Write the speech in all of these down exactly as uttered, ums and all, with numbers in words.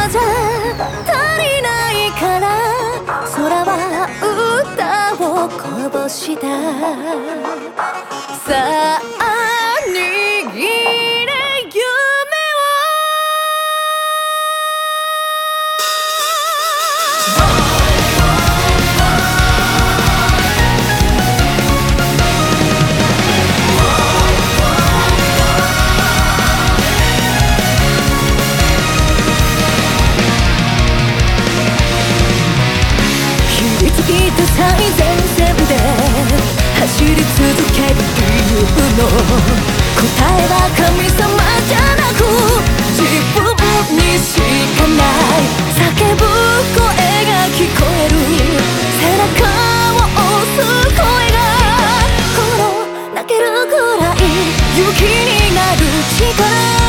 葉じゃ足りないから空は歌をこぼしたさあ握れ夢を最前線で走り続ける理由の答えは神様じゃなく自分にしかない叫ぶ声が聞こえる背中を押す声がこの泣けるくらい勇気になる力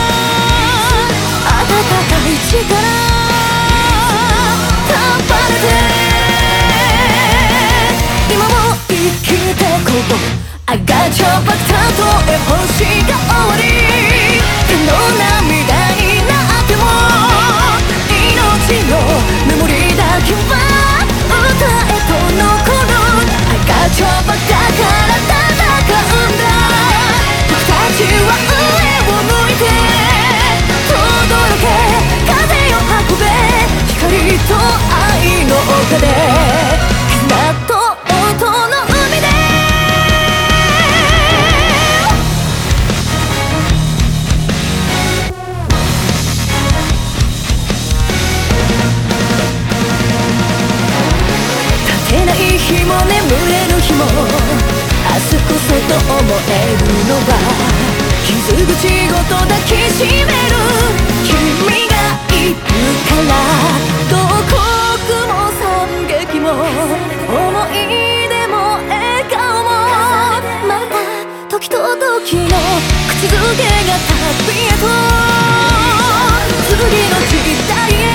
温かい力束ねてI got your back たとえ星が終わり手の涙になっても命のメモリーだけは歌へと残る I got your back だから戦うんだ僕たちは上を向いて轟け風を運べ光と愛の丘で絆と音の海で日も眠れる日も明日こそと思えるのは傷口ごと抱きしめる君がいるから慟哭も惨劇も思い出も笑顔もまた時と時の口づけが旅へと次の時代へ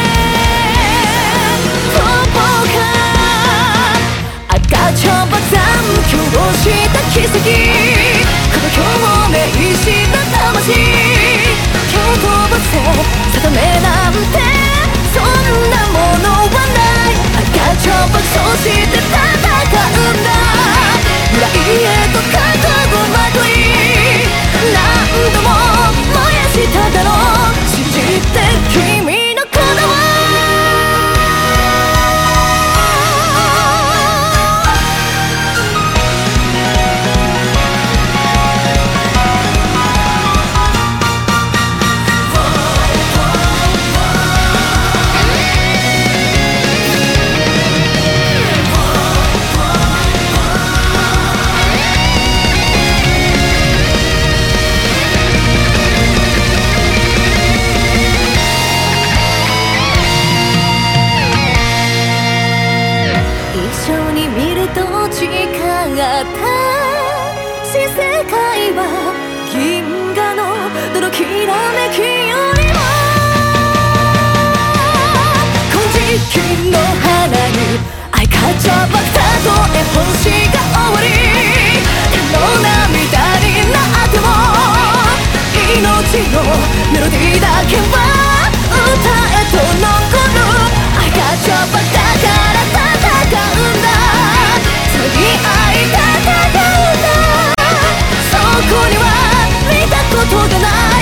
残響した奇跡この共鳴した魂蹴飛ばせ定めなんてそんなものはない赤ちょぼそして戦うんだ未来へと覚悟まとい何度も燃やしただろう信じて君の鼓動新世界は銀河のどのきらめきよりも金色の花に愛かちゃばたとえ星が終わり手の涙になっても命のメロディーだけは歌へと残る愛かちゃばだから戦うんだ次会いたかったそこには見たことがない